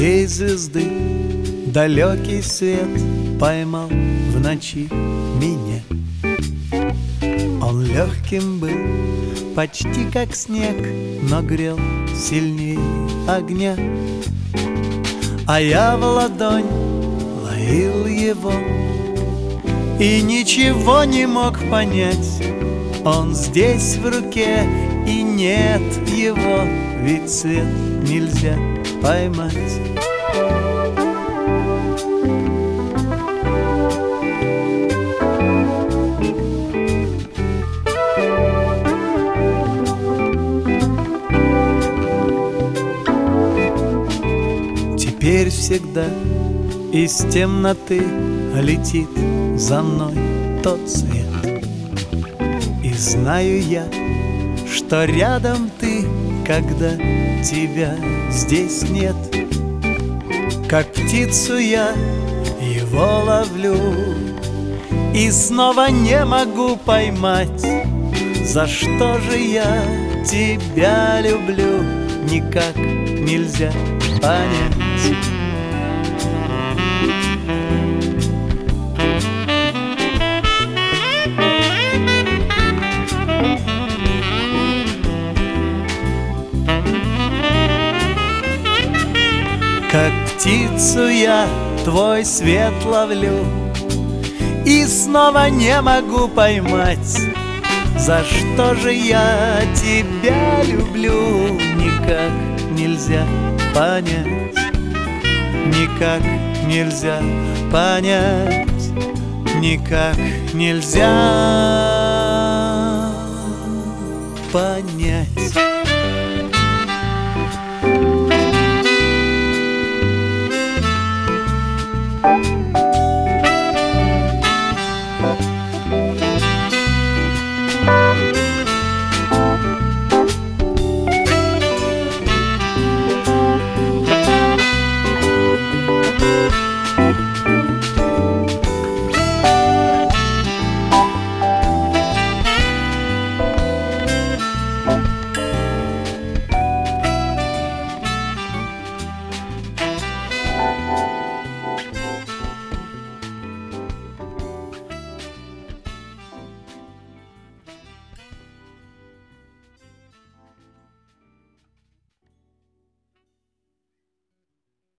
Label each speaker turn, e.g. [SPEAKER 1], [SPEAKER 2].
[SPEAKER 1] Своей звезды далекий свет поймал в ночи меня. Он легким был, почти как снег, но грел сильнее огня. А я в ладонь ловил его и ничего не мог понять. Он здесь в руке, и нет его, ведь свет нельзя поймать. Теперь всегда из темноты летит за мной тот свет. И знаю я, что рядом ты, когда тебя здесь нет. Как птицу я его ловлю и снова не могу поймать. За что же я тебя люблю, никак нельзя понять. Как птицу я твой свет ловлю и снова не могу поймать. За что же я тебя люблю, никак нельзя понять. Никак нельзя понять. Никак нельзя понять.